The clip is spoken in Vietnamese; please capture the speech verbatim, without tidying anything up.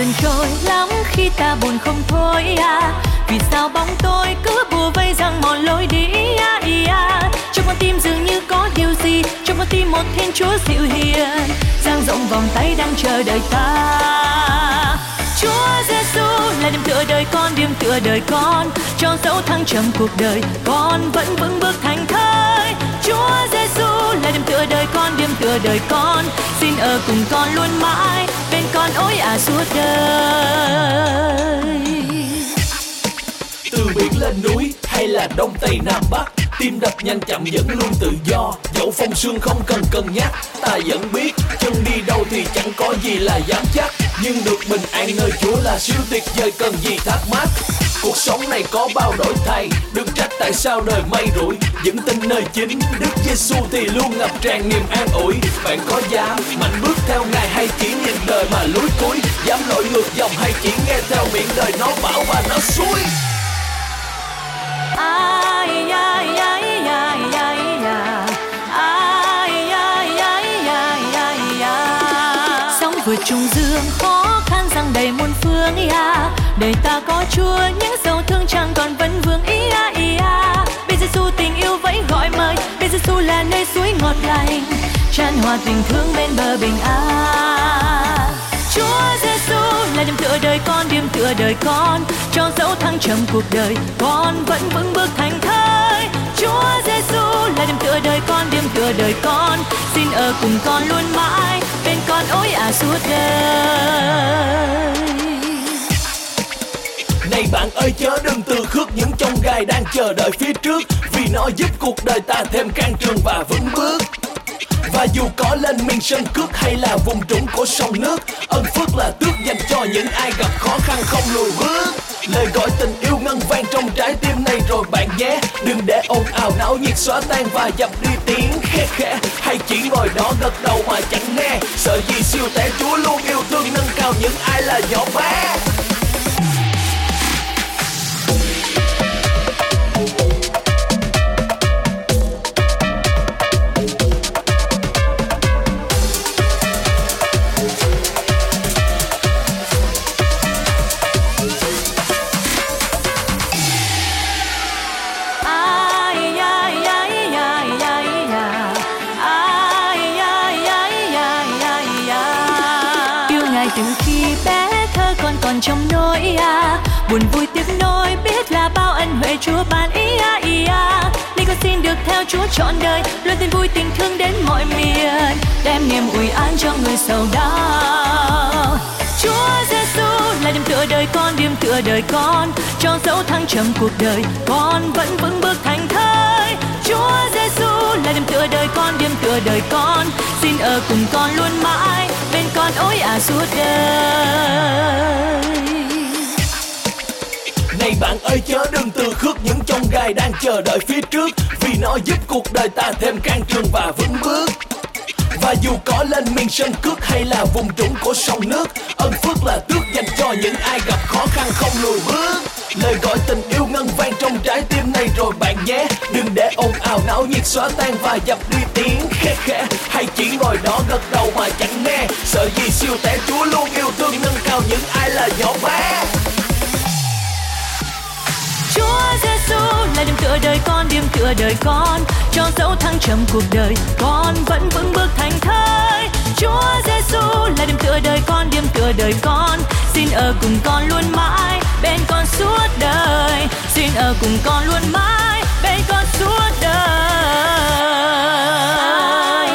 dần trôi lắm khi ta buồn không thôi à. Vì sao bóng tôi cứ bùa vây rằng mòn lối đi à, à. Trong con tim dường như có điều gì, trong con tim một thiên chúa dịu hiền dang rộng vòng tay đang chờ đợi ta. Chúa Giêsu là điểm tựa đời con, điểm tựa đời con, cho dẫu thăng trầm cuộc đời con vẫn vững bước thành thơi. Chúa Giêsu là điểm tựa đời con, điểm tựa đời con, xin ở cùng con luôn mãi, bên con ôi à suốt đời. Từ biển lên núi hay là đông tây nam bắc, tim đập nhanh chậm vẫn luôn tự do, dẫu phong sương không cần cân nhắc. Ta vẫn biết chân đi đâu thì chẳng có gì là dám chắc, nhưng được bình an nơi Chúa là siêu tuyệt vời, cần gì thắc mắc. Cuộc sống này có bao đổi thay, đừng trách tại sao đời mây rủi. Vững tin nơi chính Đức Giêsu thì luôn ngập tràn niềm an ủi. Bạn có dám mạnh bước theo Ngài hay chỉ nhìn đời mà lúi cúi? Dám lội ngược dòng hay chỉ nghe theo miệng đời nó bảo và nó xui? Ai ai ai ai ai ai ai ai ai ai. Sóng vượt trùng dương khó khăn rằng đầy muôn phương à. Đời ta có Chúa những dấu thương chẳng còn vấn vương ý à ý à. Bên Giêsu tình yêu vẫy gọi mời, bên Giêsu là nơi suối ngọt lành, tràn hòa tình thương bên bờ bình an. Chúa Giêsu là điểm tựa đời con, điểm tựa đời con, cho dẫu thăng trầm cuộc đời con vẫn vững bước thành thơi. Chúa Giêsu là điểm tựa đời con, điểm tựa đời con, xin ở cùng con luôn mãi, bên con ôi à suốt đời. Này bạn ơi chớ đừng từ khước những chông gai đang chờ đợi phía trước, vì nó giúp cuộc đời ta thêm can trường và vững bước. Và dù có lên miền sơn cước hay là vùng trũng của sông nước, ân phước là tước dành cho những ai gặp khó khăn không lùi bước. Lời gọi tình yêu ngân vang trong trái tim này rồi bạn nhé, đừng để ồn ào náo nhiệt xóa tan và dập đi tiếng khe khẽ, hay chỉ ngồi đó gật đầu mà chẳng nghe. Sợ gì siêu té Chúa luôn yêu thương nâng cao những ai là nhỏ bé. Trong nỗi à, buồn vui tiếc nối biết là bao ân huệ Chúa ban ý à ý à. Nên con xin được theo Chúa trọn đời, luôn tin vui tình thương đến mọi miền, đem niềm ủi an cho người sầu đau. Chúa Giêsu là điểm tựa đời con, điểm tựa đời con, cho dẫu thăng trầm cuộc đời con vẫn vững bước thành thơi. Chúa Giêsu là điểm tựa đời con, điểm tựa đời con, xin ở cùng con luôn mãi, bên con ôi à suốt đời. Này bạn ơi chớ đừng từ khước những chông gai đang chờ đợi phía trước, vì nó giúp cuộc đời ta thêm can trường và vững bước. Và dù có lên miền sơn cước hay là vùng trũng của sông nước, ân phước là tước dành cho những ai gặp khó khăn không lùi bước. Lời gọi tình yêu ngân vang trong trái tim này rồi bạn nhé, đừng để ồn ào náo nhiệt xóa tan và dập đi tiếng khe khẽ, hay chỉ ngồi đó gật đầu mà chẳng nghe. Sợ gì siêu té Chúa luôn yêu thương nâng cao những ai là nhỏ bé. Chúa Giêsu là điểm tựa đời con, điểm tựa đời con, cho dẫu thăng trầm cuộc đời con vẫn vững bước thành thơi. Chúa Giêsu là điểm tựa đời con, điểm tựa đời con, xin ở cùng con luôn mãi, bên con suốt đời, xin ở cùng con luôn mãi, bên con suốt đời.